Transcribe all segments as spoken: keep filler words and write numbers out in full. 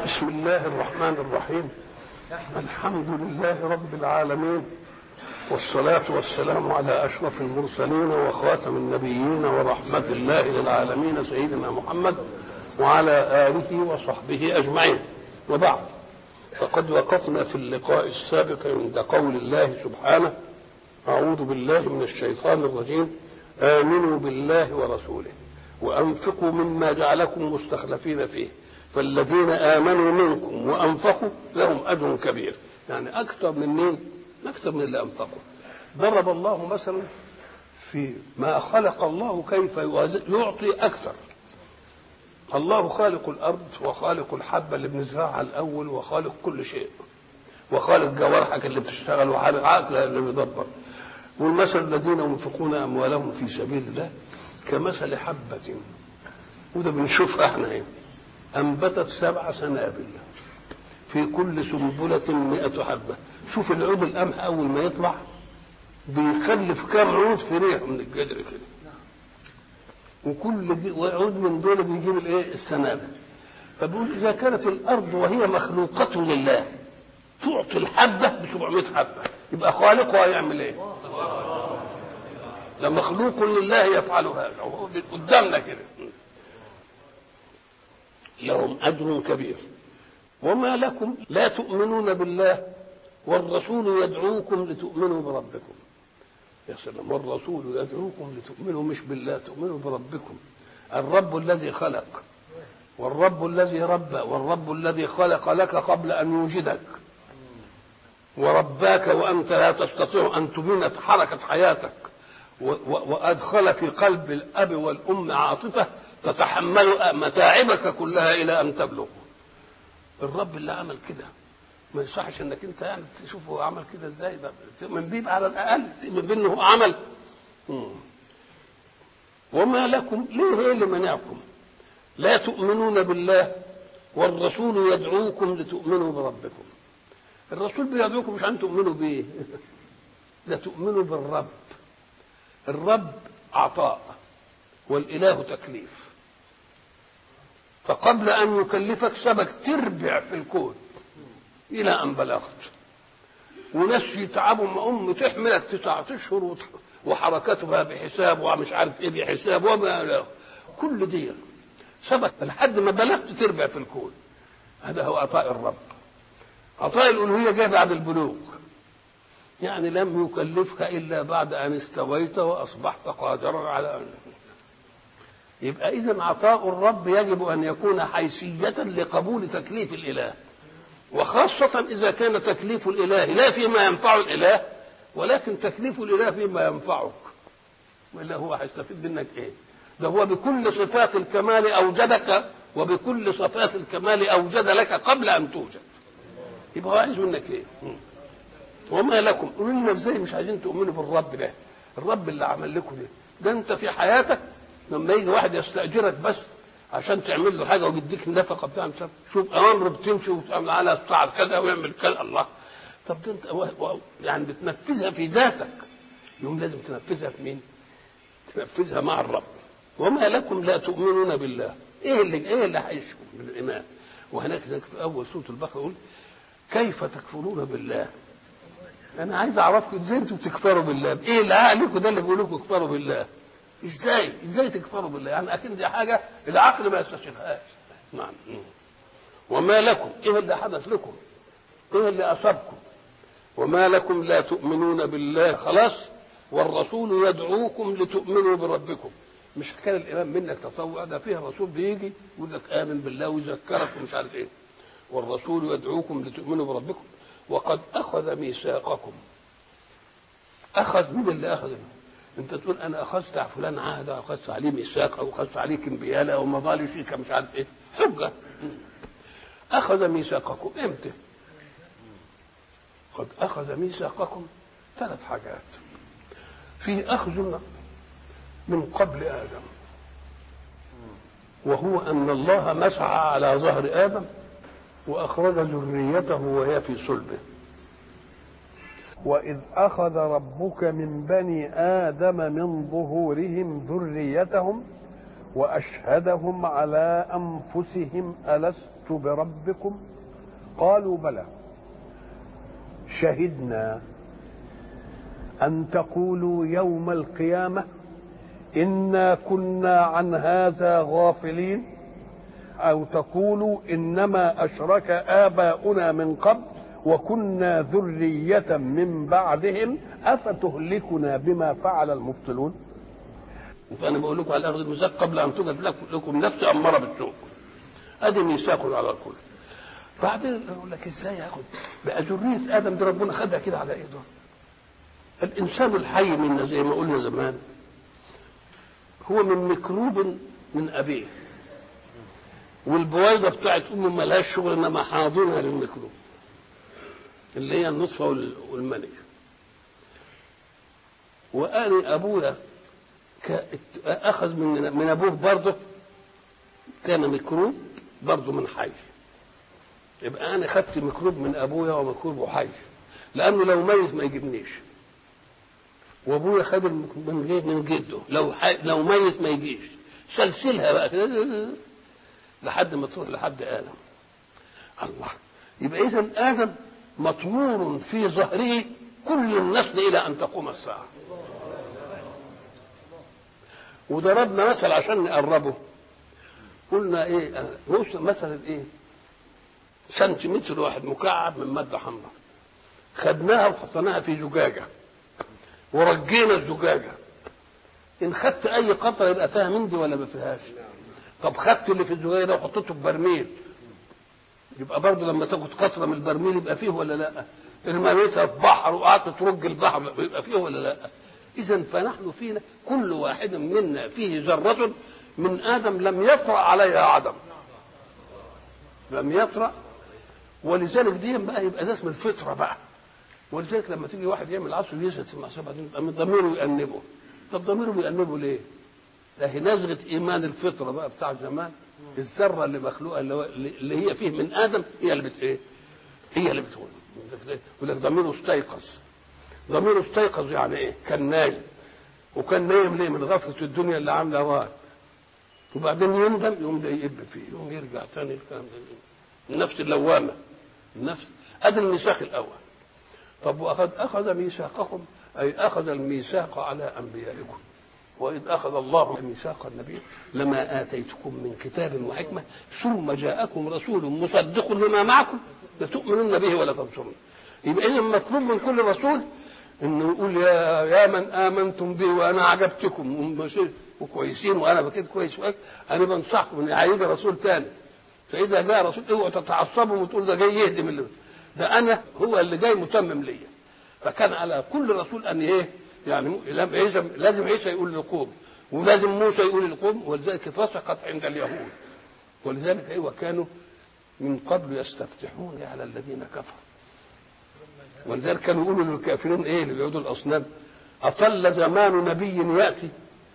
بسم الله الرحمن الرحيم. الحمد لله رب العالمين، والصلاة والسلام على أشرف المرسلين وخاتم النبيين ورحمة الله للعالمين سيدنا محمد وعلى آله وصحبه أجمعين. وبعد، فقد وقفنا في اللقاء السابق عند قول الله سبحانه: أعوذ بالله من الشيطان الرجيم، آمنوا بالله ورسوله وأنفقوا مما جعلكم مستخلفين فيه فالذين آمنوا منكم وأنفقوا لهم أجر كبير. يعني أكثر من مين؟ أكثر من اللي أنفقوا. ضرب الله مثلا في ما خلق الله كيف يعطي أكثر. الله خالق الأرض وخالق الحبة اللي بنزرعها الأول وخالق كل شيء وخالق جوارحك اللي بتشتغل وخالق عقلك اللي بيدبر. والمثل الذين ينفقون أموالهم في سبيل الله كمثل حبة، وده بنشوفها احنا هنا، أنبتت سبع سنابل في كل سنبلة مئة حبة. شوف العود القمح أول ما يطلع بيخلف كام عود في ريح من الجدر كده، وكل عود من دول بيجيب الايه؟ السنابل. فبيقول إذا كانت الأرض وهي مخلوقة لله تعطي الحبة ب سبعمائة حبة، يبقى خالقها يعمل ايه؟ ده مخلوق لله يفعل هذا، وهو قدامنا كده. لهم أجر كبير. وما لكم لا تؤمنون بالله والرسول يدعوكم لتؤمنوا بربكم. يا سلام، والرسول يدعوكم لتؤمنوا مش بالله، تؤمنوا بربكم. الرب الذي خلق، والرب الذي ربى، والرب الذي خلق لك قبل أن يوجدك ورباك وأنت لا تستطيع أن تبين حركة حياتك، وأدخل في قلب الأب والأم عاطفة تتحمل متاعبك كلها إلى أن تبلغ. الرب اللي عمل كده ما يصحش انك انت يعني تشوفه عمل كده ازاي، من بيب على الاقل من بانه عمل. مم. وما لكم ليه ايه اللي منعكم لا تؤمنون بالله والرسول يدعوكم لتؤمنوا بربكم؟ الرسول بيدعوكم مش عشان تؤمنوا بيه لا تؤمنوا بالرب. الرب عطاء والاله تكليف، فقبل ان يكلفك سبك تربع في الكون الى ان بلغت، وناس يتعبوا ما ام تحملك تسعة اشهر وحركتها بحساب ومش عارف ايه بحساب وما له، كل دي سبق لحد ما بلغت تربع في الكون. هذا هو عطاء الرب. عطاء الالوهيه جاء بعد البلوغ، يعني لم يكلفك الا بعد ان استويت واصبحت قادرا على ان. يبقى اذا عطاء الرب يجب ان يكون حيثيه لقبول تكليف الاله، وخاصة إذا كان تكليف الإله لا فيما ينفع الإله ولكن تكليف الإله فيما ينفعك، وإلا هو هيستفيد منك إيه؟ ده هو بكل صفات الكمال أوجدك، وبكل صفات الكمال أوجد لك قبل أن توجد. يبقى هو عايز منك إيه؟ وما لكم قولوا لنا إزاي مش عايزين تؤمنوا بالرب ده؟ الرب اللي عمل لكم ده، ده أنت في حياتك لما يجي واحد يستأجرك بس عشان تعمل له حاجه ويديك النفقه بتاع مش شوف اوامر بتمشي وتعمل على الساعه كذا ويعمل كذا. الله، طب ده انت يعني بتنفذها في ذاتك، يوم لازم تنفذها في مين؟ تنفذها مع الرب. وما لكم لا تؤمنون بالله، ايه اللي ايه اللي هيشكم من الايمان؟ وهناك في اول سوره البقره يقول كيف تكفرون بالله. انا عايز اعرفكم ازاي انتم بتكفروا بالله، ايه اللي عليكم ده اللي بيقول لكم اكفروا بالله؟ ازاي ازاي تكفروا بالله؟ يعني اكيد دي حاجه العقل ما يستشفهاش. نعم. وما لكم ايه اللي حدث لكم؟ ايه اللي اصابكم؟ وما لكم لا تؤمنون بالله، خلاص، والرسول يدعوكم لتؤمنوا بربكم. مش كان الايمان منك تطوع، ده فيه الرسول بيجي يقول لك امن بالله ويذكرك ومش عارف ايه. والرسول يدعوكم لتؤمنوا بربكم وقد اخذ ميثاقكم. اخذ من اللي اخذ منه؟ انت تقول انا اخذت على فلان عهد، اخذت عليه ميثاق، او اخذت عليه كمبياله او مظالم شيكه مش عارف ايه، حجه. اخذ ميثاقكم امتى؟ قد اخذ ميثاقكم ثلاث حاجات. في اخذ من قبل ادم، وهو ان الله مسعى على ظهر ادم واخرج ذريته وهي في صلبه. وإذ أخذ ربك من بني آدم من ظهورهم ذريتهم وأشهدهم على أنفسهم ألست ألست بربكم قالوا بلى شهدنا أن تقولوا يوم القيامة إنا كنا عن هذا غافلين أو تقولوا إنما أشرك آباؤنا من قبل وكنا ذرية من بعدهم أفتهلكنا بما فعل المبطلون. فأنا بقول لكم على أخذ الميثاق قبل أن توجد لكم نفس أمارة بالسوء. هذه ميثاق على الكل. بعدين أقول لك إزاي ياخد بقى ذرية آدم دي ربنا خدها كده على إيده. الإنسان الحي منا زي ما قلنا زمان هو من ميكروب من أبيه، والبويضة بتاعت أمه ملهاش شغل إنما حاضنها للميكروب اللي هي النطفة والمني. وأنا أبويا أخذ من من أبوه برضه كان ميكروب برضه من حي، يبقى أنا خدت ميكروب من أبويا وميكروب حي، لأنه لو ميت ما يجيبنيش، وأبويا خد من غير من جده لو حي لو ميت ما يجيش، سلسلها بقى كده لحد ما تروح لحد آدم. الله، يبقى إذن آدم مطمور في ظهره كل النسل إلى أن تقوم الساعة. وضربنا مثل عشان نقربه، قلنا إيه مثلا إيه سنتيمتر واحد مكعب من مادة حمراء، خدناها وحطيناها في زجاجة ورجينا الزجاجة، إن خدت أي قطرة يبقى فيها من دي ولا ما فيهاش؟ طب خدت اللي في الزجاجة ده وحطيته في برميل، يبقى برضه لما تاخد قطرة من البرميل يبقى فيه ولا لا؟ الميتها في بحر وقعدت ترج البحر يبقى فيه ولا لا؟ إذن فنحن فينا كل واحد منا فيه ذرة من آدم لم يطرأ عليها عدم، لم يطرأ، ولذلك دي بقى يبقى ده اسم الفطرة بقى. ولذلك لما تيجي واحد يعمل عصر يزهد في المعصية بعدين ضميره يأنبه. طب ضميره بيأنبه ليه؟ ده هي نزغة إيمان الفطرة بقى بتاع زمان، الذرة اللي مخلوقة اللي هي فيه من آدم هي اللي بت إيه؟ هي اللي بتقول. يقول لك ضميره استيقظ. ضميره استيقظ يعني إيه؟ كان نايم، وكان نايم ليه؟ من غفلة الدنيا اللي عاملة راد، وبعدين يندم يقوم ده يقب فيه، يقوم يرجع تاني الكلام ده. النفس اللوامة، النفس أدي الميثاق الأول. طب وأخذ أخذ ميثاقكم أي أخذ الميثاق على أنبيائكم، وإذ أخذ الله ميثاق النبي لما آتيتكم من كتاب وحكمة ثم جاءكم رسول مصدق لما معكم لتؤمنون به ولا تنصرون. يبقى إذا مطلوب من كل رسول إنه يقول يا يا من آمنتم بي وأنا عجبتكم وكويسين وأنا بكيت كويس وأك أنا بنصحكم إن هيجي رسول ثاني، فإذا جاء رسول اوعوا تتعصبوا وتقول ده جاي يهدم اللي ده أنا هو اللي جاي متمم ليا. فكان على كل رسول أن إيه يعني لازم لازم عيسى يقول للقوم ولازم موسى يقول للقوم، ولذلك فسقت عند اليهود. ولذلك أيوة كانوا من قبل يستفتحون على الذين كفروا، ولذلك كانوا يقولوا للكافرين إيه اللي بيعبدوا الأصنام أطل زمان نبي يأتي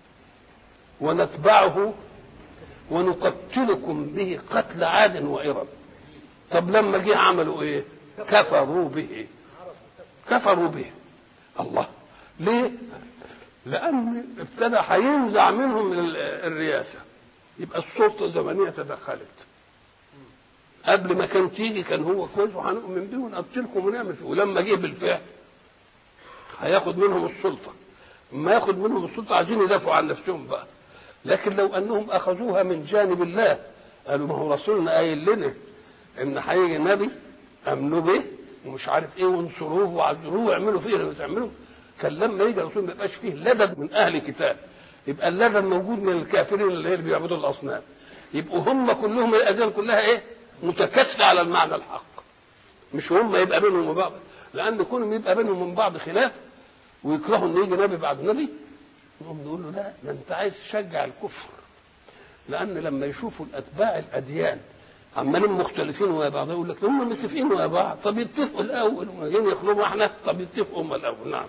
ونتبعه ونقتلكم به قتل عاد وإرم. طب لما جه عملوا إيه؟ كفروا به، كفروا به. الله، ليه؟ لأن ابتدى هينزع منهم الرئاسة، يبقى السلطة الزمنية تدخلت. قبل ما كان تيجي كان هو كويس وهنؤمن به ونقتلكم ونعمل فيه، ولما جه بالفعل هياخد منهم السلطة. ما ياخد منهم السلطة عايزين يدافعوا عن نفسهم بقى. لكن لو أنهم أخذوها من جانب الله قالوا ما هو رسولنا قايل لنا إن هيجي نبي أمنوا به ومش عارف إيه وانصروه وعذروه ويعملوا فيه اللي بتعملوا، كان لما يجي الرسول ما يبقاش فيه لدد من أهل كتاب، يبقى اللدد موجود من الكافرين اللي بيعبدوا الأصنام، يبقوا هم كلهم الأديان كلها إيه متكاسلة على المعنى الحق، مش هم يبقى بينهم وبعض. لأن كونهم يبقى بينهم من بعض خلاف ويكرهوا إن يجي نبي بعد نبي، نقوم نقول له لا ده أنت عايز تشجع الكفر. لأن لما يشوفوا الأتباع الأديان عمالين مختلفين ويا بعض يقول لك هم متفقين ويا بعض، طب يتفقوا الأول وجايين يخلوهم احنا، طب يتفقوا هم الأول. نعم.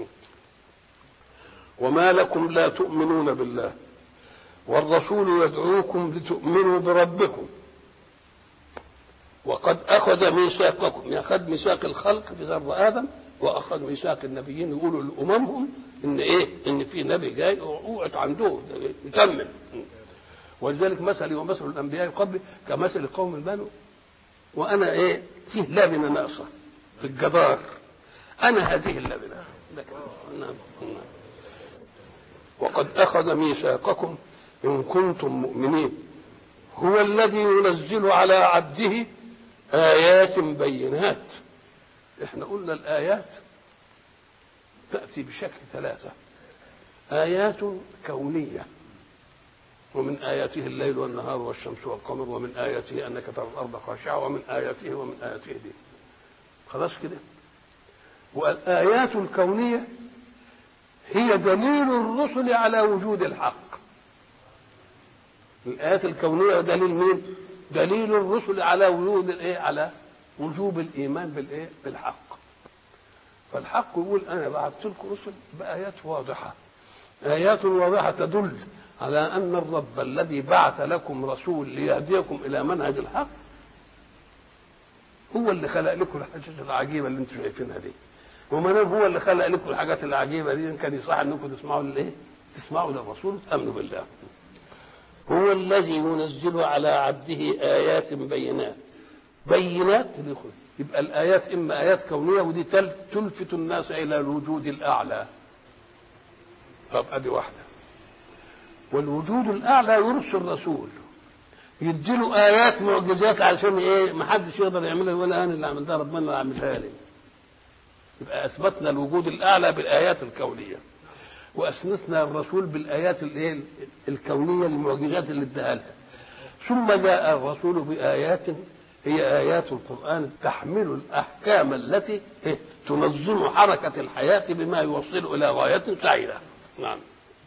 وما لكم لا تؤمنون بالله والرسول يدعوكم لتؤمنوا بربكم وقد أخذ ميثاقكم، يأخذ ميثاق الخلق في ذر آدم وأخذ ميثاق النبيين يقولوا لأممهم إن إيه إن في نبي جاي اوعوا عنده يتمم. ولذلك مثلي ومثل الانبياء قبلي كمثل قوم بنو وانا ايه فيه لبنه ناقصه في الجدار، انا هذه اللبنه. نعم. وقد اخذ ميثاقكم ان كنتم مؤمنين هو الذي ينزل على عبده ايات بينات. احنا قلنا الايات تاتي بشكل ثلاثه: ايات كونيه، ومن آياته الليل والنهار والشمس والقمر، ومن آياته أنك ترى الأرض خاشعة، ومن آياته ومن آياته دي. خلاص كده. والآيات الكونية هي دليل الرسل على وجود الحق. الآيات الكونية دليل مين؟ دليل الرسل على وجود الإيه؟ على وجوب الإيمان بالإيه؟ بالحق. فالحق يقول أنا بعثت لكم رسل بآيات واضحة، آيات واضحة تدل على أن الرب الذي بعث لكم رسول ليهديكم إلى منهج الحق هو اللي خلق لكم الحاجات العجيبة اللي انتم شايفينها دي. وما دام هو اللي خلق لكم الحاجات العجيبة دي كان يصح انكم تسمعوا للايه؟ تسمعوا للرسول وتأمنوا بالله. هو الذي ينزل على عبده آيات بينات. بينات يبقى الآيات إما آيات كونية ودي تلفت الناس إلى الوجود الأعلى. طب أدي واحدة. والوجود الأعلى يرسل رسول يديله آيات معجزات علشان إيه؟ ما حدش يقدر يعملها ولا أنا اللي عملتها، ربنا اللي عملها لي. يبقى أثبتنا الوجود الأعلى بالآيات الكونية، وأثبتنا الرسول بالآيات الإيه؟ الكونية المعجزات اللي اداها لها. ثم جاء الرسول بآيات هي آيات القرآن تحمل الأحكام التي تنظم حركة الحياة بما يوصل إلى غاية سعيدة. نعم.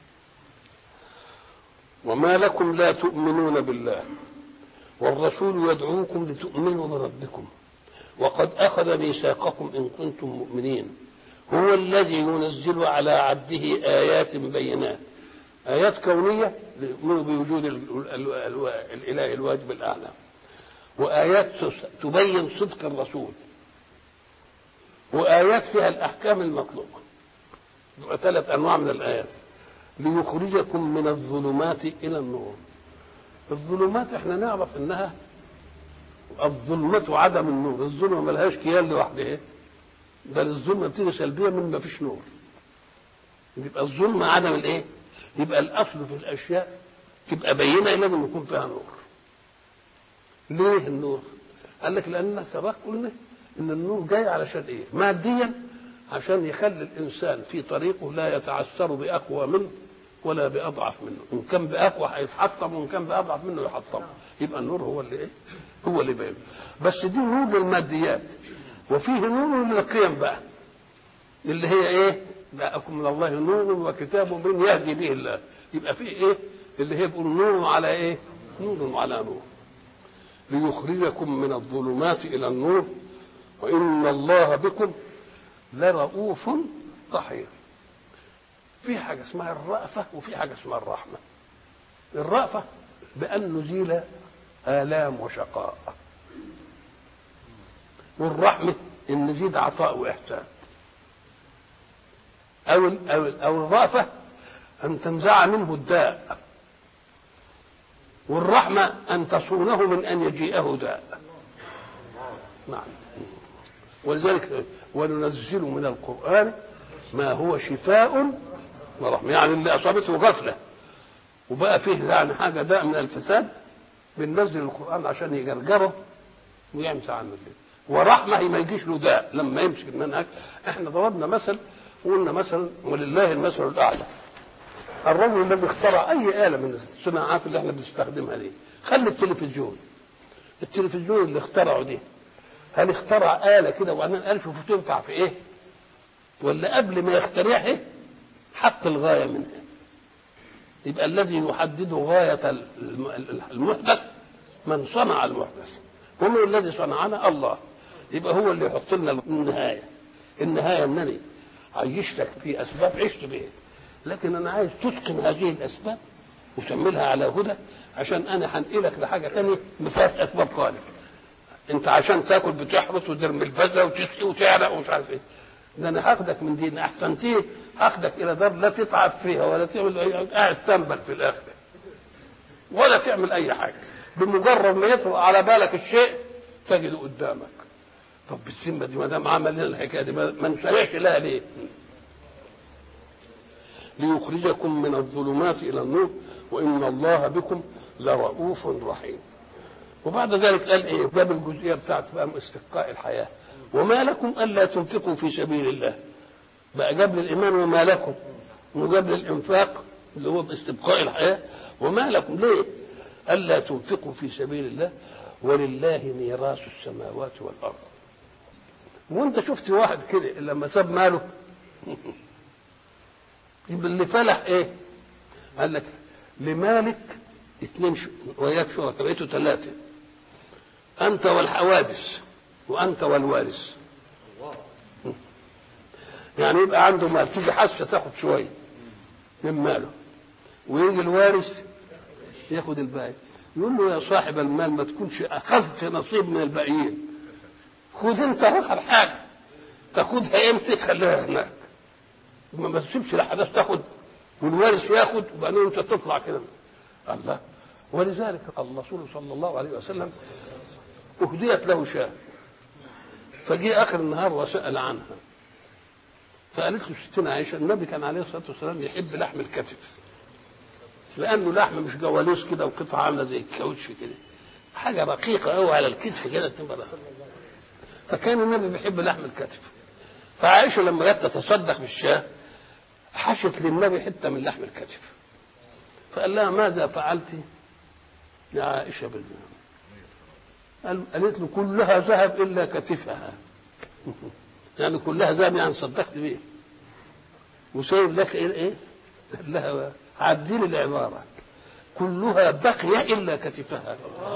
وما لكم لا تؤمنون بالله والرسول يدعوكم لتؤمنوا بربكم وقد أخذ ميثاقكم إن كنتم مؤمنين هو الذي ينزل على عبده آيات بينات. آيات كونية ليؤمنوا بوجود الإله الواجب الأعلى، وآيات تبين صدق الرسول، وآيات فيها الأحكام المطلوبة. ثلاث أنواع من الآيات. ليخرجكم من الظلمات إلى النور. الظلمات احنا نعرف انها الظلمة عدم النور. الظلمة ملهاش كيان لوحدها، بل الظلمة بتيجي سلبية من ما فيش نور. يبقى الظلمة عدم الايه؟ يبقى الأصل في الأشياء تبقى بينة لازم يكون فيها نور. ليه النور؟ قال لك لأن سبق قلنا إن النور جاي علشان إيه؟ ماديا عشان يخلي الإنسان في طريقه لا يتعثر بأقوى منه ولا بأضعف منه. إن كان بأقوى هيتحطم وإن كان بأضعف منه يحطم. يبقى النور هو اللي إيه؟ هو اللي بينه. بس دي نور للماديات، وفيه نور للقيم بقى اللي هي إيه؟ جاءكم من الله نور وكتاب مبين يهدي به الله. يبقى فيه إيه؟ اللي هي بيقول نور على إيه؟ نور على نور. ليخرجكم من الظلمات إلى النور وإن الله بكم لرؤوف رحيم. في حاجة اسمها الرأفة وفي حاجة اسمها الرحمة. الرأفة بأن نزيل آلام وشقاء، والرحمة إن نزيد عطاء وإحسان. أو أو أو الرأفة أن تنزع منه الداء، والرحمة أن تصونه من أن يجيئه داء. نعم. ولذلك وننزل من القرآن ما هو شفاء ورحمة. يعني اللي أصابته غفلة وبقى فيه يعني حاجة داء من الفساد بننزل القرآن عشان يجرجره ويمسح عنه الليل. ورحمة ما يجيش له داء لما يمسك المنهج. احنا ضربنا مثل وقلنا مثلا ولله المثل الأعلى. الرجل الذي اخترع أي آلة من الصناعات اللي احنا بنستخدمها دي، خلي التلفزيون. التلفزيون اللي اخترعه دي هل اخترع آلة كده وبعدين قال شوفوا تنفع في ايه؟ ولا قبل ما يخترعها حط الغاية منها؟ يبقى الذي يحدد غاية المحدث من صنع المحدث، ومن الذي صنعنا الله. يبقى هو اللي يحط لنا النهاية. النهاية انني عيشتك في اسباب عشت بها، لكن انا عايز تتقن هذه الاسباب وتعملها على هدى عشان انا هنقلك لحاجة تانية ما فيهاش اسباب خالص. انت عشان تاكل بتحرس وترمي البذره وتسقي وتعرق ومش عارف ايه. ده انا هاخدك من دين احسنتيه، هاخدك الى دار لا تتعب فيها ولا تعمل قاعد تنبل في الاخره. ولا تعمل اي حاجه، بمجرد ما يطرأ على بالك الشيء تجده قدامك. طب بالذمه دي ما دام عمل لنا الحكايه دي ما نسرعش لها ليه؟ ليخرجكم من الظلمات الى النور وان الله بكم لرؤوف رحيم. وبعد ذلك قال ايه؟ جاب الجزئيه بتاعت بقى استبقاء الحياه. وما لكم الا تنفقوا في سبيل الله. بقى جاب للايمان وما لكم، وجاب للانفاق اللي هو باستبقاء الحياه. وما لكم ليه؟ الا تنفقوا في سبيل الله ولله ميراث السماوات والارض. وانت شفت واحد كده لما ساب ماله يبقى اللي فلح ايه؟ قال لك لمالك اثنين وياك شركاء بقيتوا ثلاثه، انت والحوادث وانت والوارث. يعني يبقى عنده مال، تيجي حاسه تاخد شويه من ماله ويجي الوارث ياخد الباقي. يقول له يا صاحب المال ما تكونش اخذت نصيب من الباقيين، خذ انت رقم حاجه تاخدها امتى تخليها هناك، ما تسيبش لحدث تاخد والوارث ياخد وبعدين انت تطلع كده. الله. ولذلك الرسول صلى الله عليه وسلم اهديت له شاة، فجاء اخر النهار وسال عنها، فقالت له ستنا عائشه النبي كان عليه الصلاه والسلام يحب لحم الكتف، لانه لحم مش جواليس كده وقطعه عامله زي الكاوتش كده، حاجه رقيقه قوي على الكتف كده تبقى. فكان النبي بيحب لحم الكتف، فعائشه لما جت تتصدق بالشاه حشت للنبي حته من لحم الكتف، فقال لها ماذا فعلت يا عائشه بالله؟ قالت له كلها ذهب الا كتفها يعني كلها ذهب يعني صدقت بيه وسايب لك ايه؟ قال لها عدلي العباره كلها بقي الا كتفها.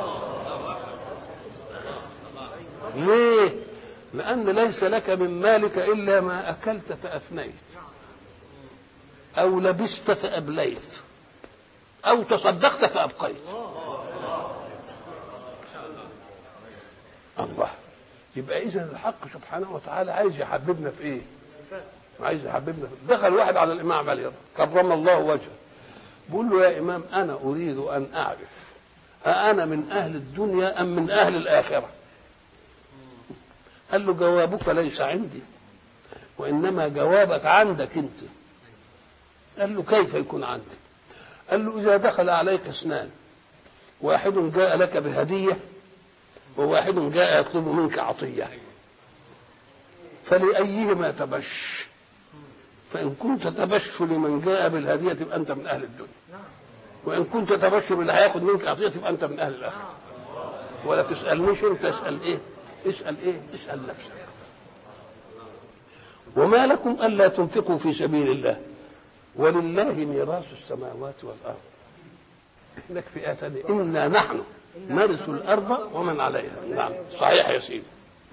ليه؟ لان ليس لك من مالك الا ما اكلت فافنيت او لبست فابليت او تصدقت فابقيت. الله. يبقى اذا الحق سبحانه وتعالى عايز يحببنا في ايه؟ عايز يحببنا في. دخل واحد على الامام علي كرم الله وجهه بيقول له يا امام انا اريد ان اعرف أأنا من اهل الدنيا ام من اهل الاخره؟ قال له جوابك ليس عندي وانما جوابك عندك انت. قال له كيف يكون عندك؟ قال له اذا دخل عليك اثنان، واحد جاء لك بهديه وواحد جاء يطلب منك عطيه، فلأيهما تبش؟ فإن كنت تبش لمن جاء بالهدية تبقى أنت من أهل الدنيا، وإن كنت تبش باللي هياخد منك عطية تبقى أنت من أهل الآخرة. ولا تسألنيش أنت، اسأل إيه؟ اسأل إيه؟ اسأل نفسك. وما لكم ألا تنفقوا في سبيل الله ولله ميراث السماوات والأرض. هناك في آية ثانية إنا نحن نرث الأرض ومن عليها. نعم صحيح يا سيدي.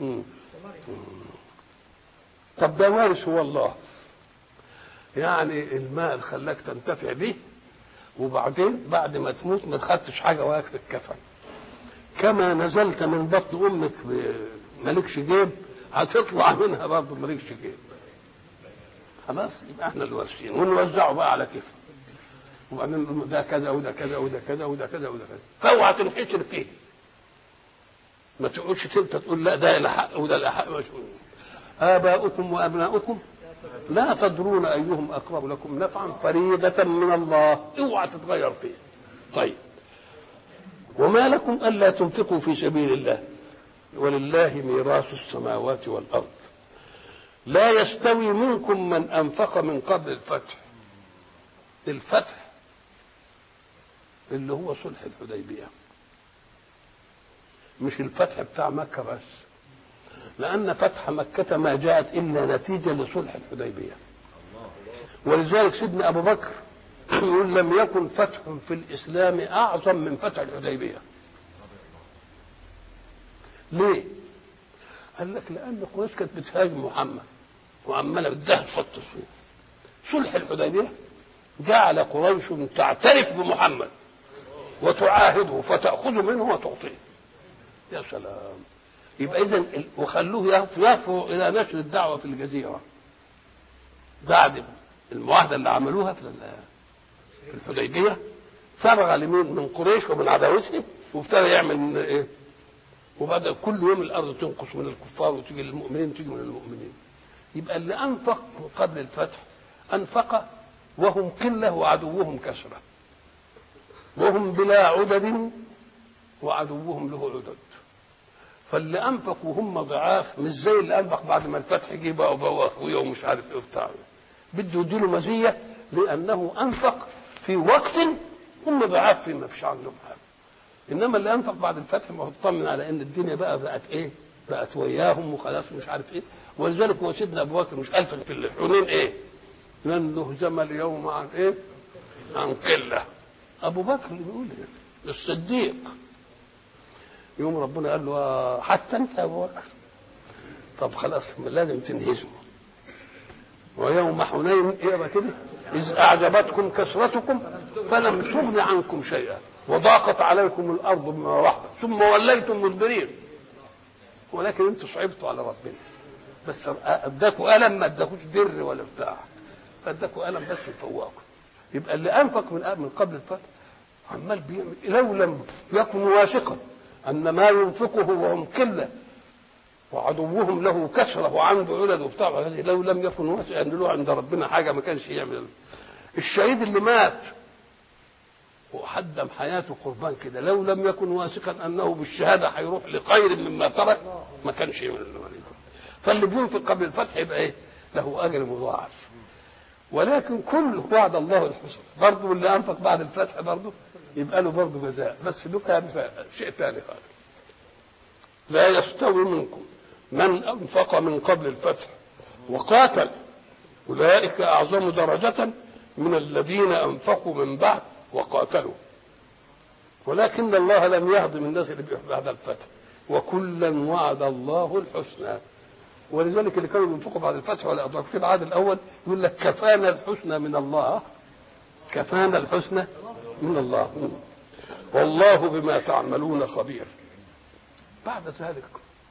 طب ده وارث هو الله، يعني المال خلاك تنتفع به وبعدين بعد ما تموت ما خدتش حاجه وياك في الكفن. كما نزلت من بطن امك مالكش جيب هتطلع منها برضه مالكش جيب. خلاص يبقى احنا اللي وارثين ونوزعه بقى على كيف، وبعدين ده كذا وده كذا وده كذا وده كذا وده كذا. فاوعى تنحشر فيه، ما تقولش انت تقول لا ده الحق وده الحق. آباؤكم وأبناؤكم لا تدرون أيهم أقرب لكم نفعا فريضة من الله، اوعى تتغير فيه. طيب وما لكم ألا تنفقوا في سبيل الله ولله ميراث السماوات والأرض لا يستوي منكم من أنفق من قبل الفتح. الفتح اللي هو صلح الحديبية، مش الفتح بتاع مكة بس، لأن فتح مكة ما جاءت إلا نتيجة لصلح الحديبية. ولذلك سيدنا أبو بكر يقول لم يكن فتح في الإسلام أعظم من فتح الحديبية. ليه؟ قال لك لأن قريش كانت بتهاجم محمد وعمالة بدها تفطس فيه. صلح الحديبية جعل قريش تعترف بمحمد وتعاهده فتأخذ منه وتعطيه. يا سلام. يبقى إذن وخلوه يفروا إلى نشر الدعوة في الجزيرة بعد المعاهدة اللي عملوها في الحديبية، فرغ لمين؟ من قريش ومن عداوته، وابتدى يعمل من ايه؟ وبدأ كل يوم الارض تنقص من الكفار وتيجي للمؤمنين، تيجي من المؤمنين. يبقى اللي انفق قبل الفتح انفق وهم قله وعدوهم كثره، وهم بلا عدد وعدوهم له عدد. فاللي انفق وهم ضعاف مش زي اللي انفق بعد ما الفتح جه بقى واخويا ومش عارف ايه وبتاع، بده يديله مزيه لانه انفق في وقت هم ضعاف فيه ما فيش عندهم حاجه. انما اللي انفق بعد الفتح ما هو اطمن على ان الدنيا بقى بقت ايه؟ بقت وياهم وخلاص مش عارف ايه. ولذلك هو سيدنا ابو بكر مش قال في الحنين ايه؟ لن نهزم اليوم عن ايه؟ عن قله. ابو بكر اللي بيقول ايه؟ الصديق. يوم ربنا قال له حتى انت يا ابو بكر؟ طب خلاص لازم تنهزموا. ويوم حنين ايه كده؟ اذ اعجبتكم كثرتكم فلم تغن عنكم شيئا وضاقت عليكم الارض بما رحبت ثم وليتم مدبرين. ولكن انتم صعبتوا على ربنا، بس اداكوا الم ما اداكوش در ولا بتاع، اداكوا الم بس يفوقكم. يبقى اللي انفق من من قبل الفتح عمال بيعمل، لو لم يكن واثقا ان ما ينفقه وهم قله وعدوهم له كثره وعنده عدد وبتاع، لو لم يكن واثقا ان له عند ربنا حاجه ما كانش يعمل. الشهيد اللي مات وحدم حياته قربان كده، لو لم يكن واثقا انه بالشهاده هيروح لخير مما ترك ما كانش يعمل. فاللي بينفق قبل الفتح يبقى ايه؟ له اجر مضاعف. ولكن كل وعد الله الحسنى برضه، واللي انفق بعد الفتح برضه يبقى له برضه جزاء، بس له كان شيء ثاني خالص. لا يستوي منكم من انفق من قبل الفتح وقاتل، اولئك اعظم درجه من الذين انفقوا من بعد وقاتلوا، ولكن الله لم يهضم الناس اللي بعد الفتح، وكلا وعد الله الحسنى. ولذلك اللي كانوا بينفقوا بعد الفتح ولا أدرك في العهد الاول يقول لك كفانا الحسنى من الله، كفانا الحسنى من الله، والله بما تعملون خبير. بعد ذلك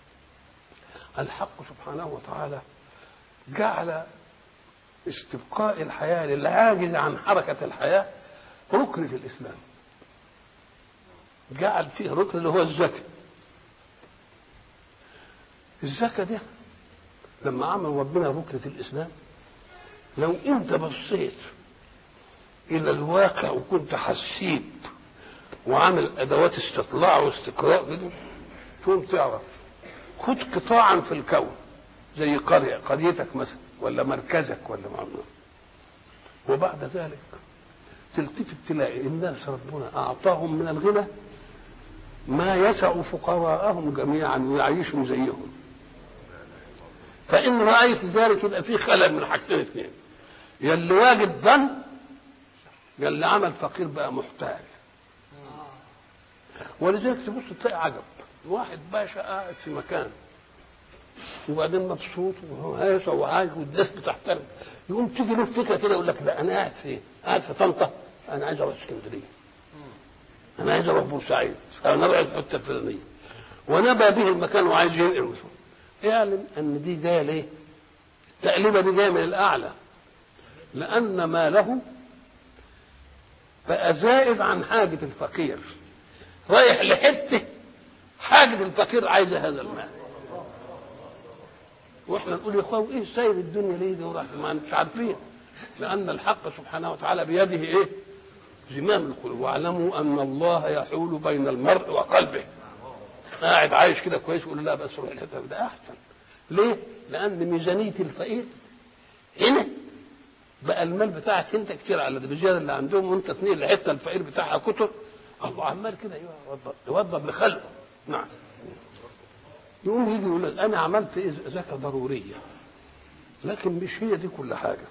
الحق سبحانه وتعالى جعل استبقاء الحياه للعاجز عن حركه الحياه ركن في الاسلام، جعل فيه ركن اللي هو الزكاه. الزكاه دي لما عمل ربنا ركن في الاسلام، لو انت بصيت الى الواقع وكنت حسيب وعامل ادوات استطلاع واستقراء كده، تقوم تعرف خد قطاعا في الكون زي قريه، قريتك مثلا ولا مركزك ولا معمول، وبعد ذلك تلتفت تلاقي الناس ربنا اعطاهم من الغنى ما يسع فقراءهم جميعا ويعيشوا زيهم. فان رايت ذلك يبقى في خلل من حاجتين اثنين، يا اللي واجد ظن يا اللي عمل فقير بقى محتاج. ولذلك تبص تلاقي عجب، واحد باشا قاعد في مكان وبعدين مبسوط وهيصة وعايش والناس بتحترم، يقوم تيجي له فكره كده يقول لك لا انا قاعد فين؟ قاعد في طنطا، انا عايز اروح اسكندريه، انا عايز اروح بورسعيد، انا رايح الحته الفلانيه، ونبى به المكان وعايز ينقل. اعلم ان دي جايه ليه؟ التقليبه دي جايه من الاعلى، لان ماله بقى زائد عن حاجه الفقير، رايح لحته حاجه الفقير عايزه هذا المال. واحنا نقول يا اخوان ايه سايب الدنيا ليه دي وراح؟ ما مش عارفين، لان الحق سبحانه وتعالى بيده ايه؟ زمام القلوب. واعلموا ان الله يحول بين المرء وقلبه. قاعد عايش كده كويس يقول لا بس روح الحته ده احسن. ليه؟ لان ميزانيه الفقير هنا بقى المال بتاعك انت كتير على ده بزياده اللي عندهم، وانت تنقل الحته الفقير بتاعها كتر. الله عمال كده يوضب يوضب لخلقه. نعم. يقوم يجي يقول لك انا عملت ايه؟ زكاه ضروريه، لكن مش هي دي كل حاجه.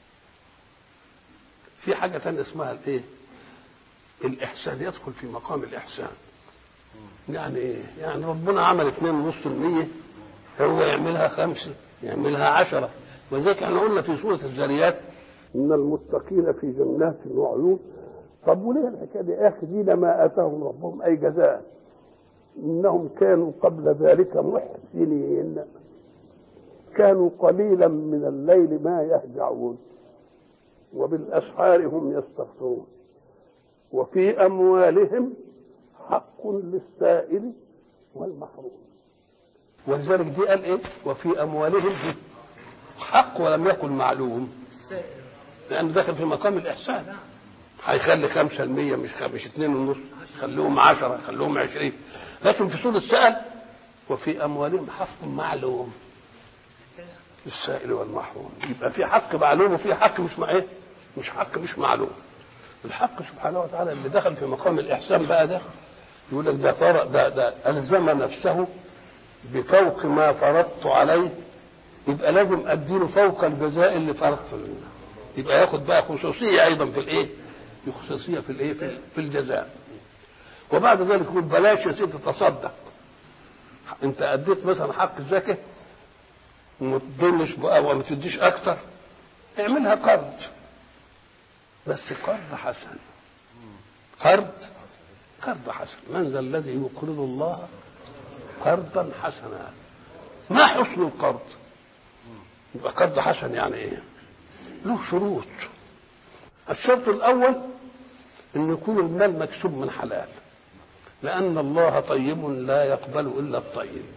في حاجه ثانيه اسمها الايه؟ الاحسان، يدخل في مقام الاحسان. يعني ايه؟ يعني ربنا عمل اثنين ونص المية، هو يعملها خمسه، يعملها عشره. وذلك احنا قلنا في سوره الذاريات ان المتقين في جنات وعيون. طب وليه الحكايه دي؟ اخذين ما اتاهم ربهم اي جزاء، انهم كانوا قبل ذلك محسنين، كانوا قليلا من الليل ما يهجعون وبالاسحار هم يستغفرون. وفي أموالهم حق للسائل والمحروم. ولذلك دي قال إيه؟ وفي أموالهم حق ولم يقل معلوم، لأنه داخل في مقام الإحسان. هيخلي خمسة المية مش مش اتنين ونص، خلوهم عشرة، خلوهم عشرين. لكن في سورة السأل وفي أموالهم حق معلوم للسائل والمحروم. يبقى في حق معلوم وفي حق مش مع ايه؟ مش حق مش معلوم. الحق سبحانه وتعالى اللي دخل في مقام الإحسان بقى ده يقول لك ده فرق ده ده ألزم نفسه بفوق ما فرضت عليه، يبقى لازم أديله فوق الجزاء اللي فرضته له. يبقى ياخد بقى خصوصية أيضا في الإيه؟ خصوصية في الإيه؟ في الجزاء. وبعد ذلك يقول بلاش يا سيدي تتصدق، أنت أديت مثلا حق الزكاة وما تضلش بقى وما تديش أكتر، اعملها قرض، بس قرض حسن. قرض قرض حسن. من ذا الذي يقرض الله قرضا حسنا؟ ما حسن القرض؟ يبقى قرض حسن يعني ايه؟ له شروط. الشرط الاول ان يكون المال مكسوب من حلال، لان الله طيب لا يقبل الا الطيب،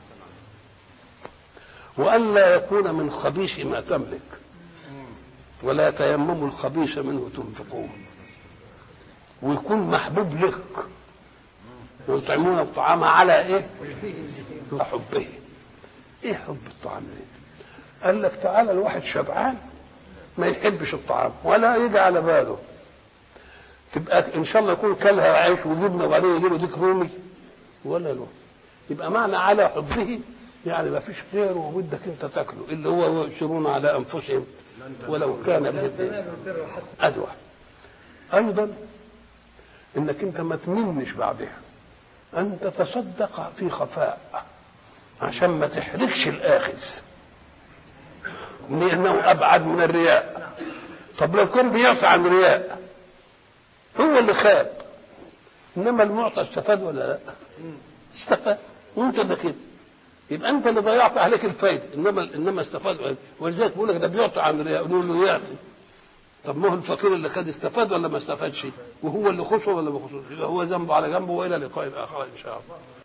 وان لا يكون من خبيث ما تملك، ولا تيمموا الخبيث منه تنفقون، ويكون محبوب لك، ويطعمون الطعام على ايه؟ حبه. ايه حب الطعام ده؟ قال لك تعالى الواحد شبعان ما يحبش الطعام ولا يجي على باله، تبقى ان شاء الله يكون كلها عيش وجبنه وبعدين يجيبوا ديك رومي ولا له. يبقى معنى على حبه يعني ما فيش غيره وبدك انت تاكله، اللي هو يؤثرون على انفسهم ولو كان بهم ادوى. ايضا انك انت ما تمنش بعدها، ان تتصدق في خفاء عشان ما تحرجش الاخذ، لانه ابعد من الرياء. طب لو كان بيعطي عن رياء هو اللي خاب، انما المعطى استفاد ولا لا؟ استفاد وانت دخل، يبقى انت اللي ضيعت عليك الفايده، انما انما استفاد. ولذلك بيقول لك ده بيعطي عن رياء، نقول له يعطي. طب ما هو الفقير اللي خد استفاد ولا ما استفادش؟ وهو اللي خسر ولا ما خسرش؟ يبقى هو ذنبه على جنبه. والى لقاء اخر ان شاء الله.